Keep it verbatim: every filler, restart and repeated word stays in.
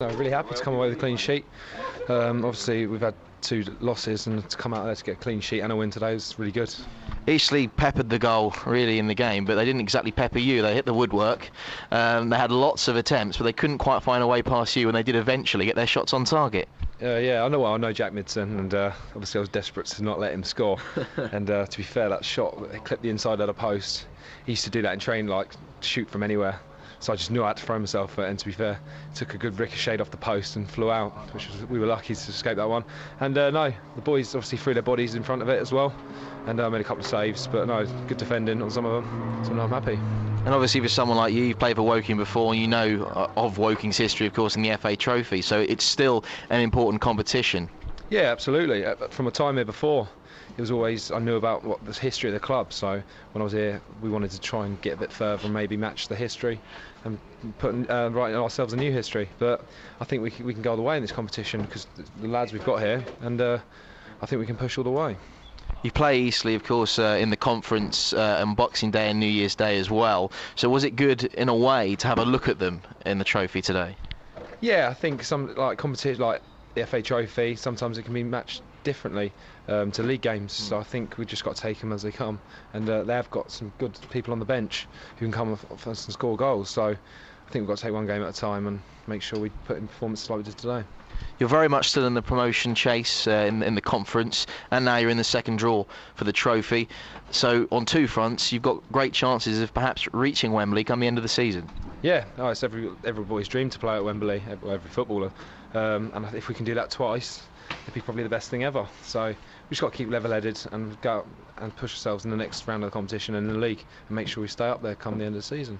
No, really happy to come away with a clean sheet. Um, obviously, we've had two losses, and to come out there to get a clean sheet and a win today is really good. Eastleigh peppered the goal really in the game, but they didn't exactly pepper you. They hit the woodwork. Um, they had lots of attempts, but they couldn't quite find a way past you, and they did eventually get their shots on target. Uh, yeah, I know. Well, I know Jack Midson, and uh, obviously I was desperate to not let him score. and uh, to be fair, that shot it clipped the inside of the post. He used to do that in training, like shoot from anywhere. So I just knew I had to throw myself at it, and to be fair, took a good ricochet off the post and flew out, which was, we were lucky to escape that one. And uh, no, the boys obviously threw their bodies in front of it as well, and uh, made a couple of saves, but no, good defending on some of them, so no, I'm happy. And obviously for someone like you, you've played for Woking before, and you know of Woking's history, of course, in the F A Trophy, so it's still an important competition. Yeah, absolutely. From a time here before, it was always, I knew about what the history of the club, so when I was here we wanted to try and get a bit further and maybe match the history and put uh, writing ourselves a new history. But I think we can, we can go all the way in this competition because the lads we've got here, and uh, I think we can push all the way. You play Eastleigh, of course, uh, in the conference uh, on Boxing Day and New Year's Day as well, so was it good in a way to have a look at them in the trophy today? Yeah, I think some like competition like the F A Trophy, sometimes it can be matched differently um, to league games, mm. so I think we've just got to take them as they come, and uh, they have got some good people on the bench who can come off and score goals, so I think we've got to take one game at a time and make sure we put in performances like we did today. You're very much still in the promotion chase uh, in, in the conference, and now you're in the second draw for the trophy, so on two fronts you've got great chances of perhaps reaching Wembley come the end of the season. Yeah, oh, it's every, every boy's dream to play at Wembley, every, every footballer, um, and if we can do that twice, it'd be probably the best thing ever. So we've just got to keep level-headed and go and push ourselves in the next round of the competition and in the league and make sure we stay up there come the end of the season.